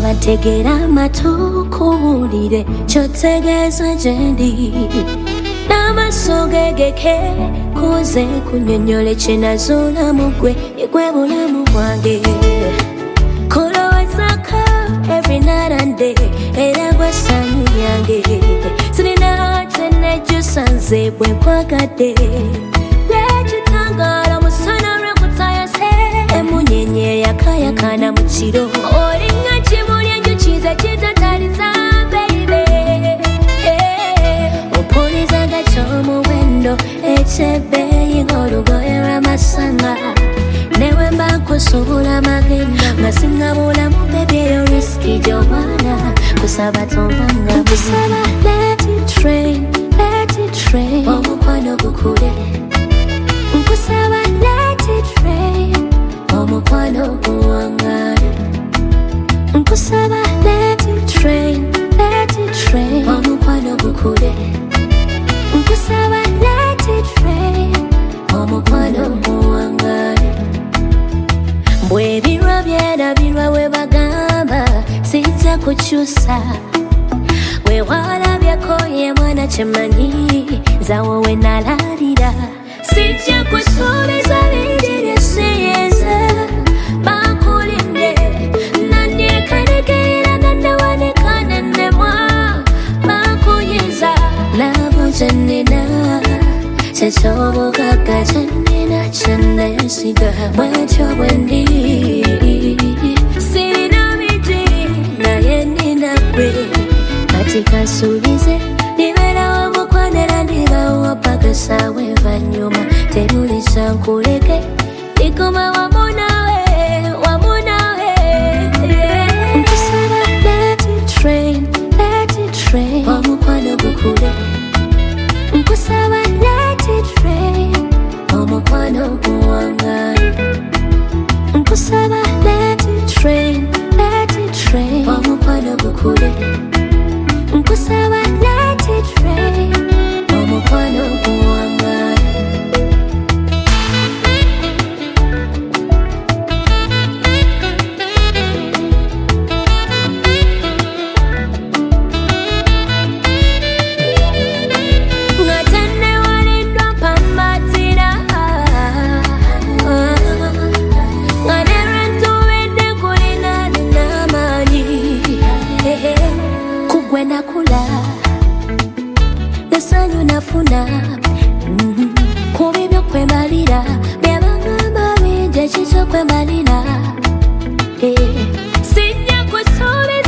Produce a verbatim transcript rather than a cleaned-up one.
Abategera amatu kuwulire ky'otegeeza gye ndi n'amaaso gegeke kuze kunnyonnyole kye nazuula mu ggwe ye gwe bulamu bwange kulowoozako every night and day era gwe ssanyu lyange sirina kye nejjusa nze bwe nkwagadde lwekitangaala musana lwekutayase emunyenye yakayakana mu kiro olinga kimuli enjuki ze kitataliza baby opulizaga ky'omuwendo ekyebbeeyi ng'olugoye lw'amasanga newe mba nkusuubula magenda nga singabulamu bebe eyo risiki gy'omwana kusaba tovanga kusaba let it train let it train omukwano gukule nkusaba let it rain omukwano guwangale nkusaba let it train let it train omukwano gukule nkusaba let it rain omukwano guwangale mbwe ebirwa byerabirwa we bagamba sijja kukyusa we walabyeko ye mwana kyemanyi zawowe nalalira sijja kusuubiza bingi siyinza bakulimye nanyekanekera nannewanika nennemwa bakunyiza labo kyennina kyekyobugaga kyennina kyenneesiga bwetyo bwe ndi sirina miti naye nnina ggwe kati kasuubize liberawo mukwanira ndibawo paka saawa envanyuma terulisa nkuleke ikoma wamu nawe wamu nawe nkusaba let it train let it train omukwano gukule nkusaba let it rain omukwano guwangale nkusaba let it train let it train omukwano gukule nkusaba let it rain omukwano guwangale nakula nesanyu nafuna kubi byokwemalira byabangamba bingi ekikyokwembalira sijja kusuubiza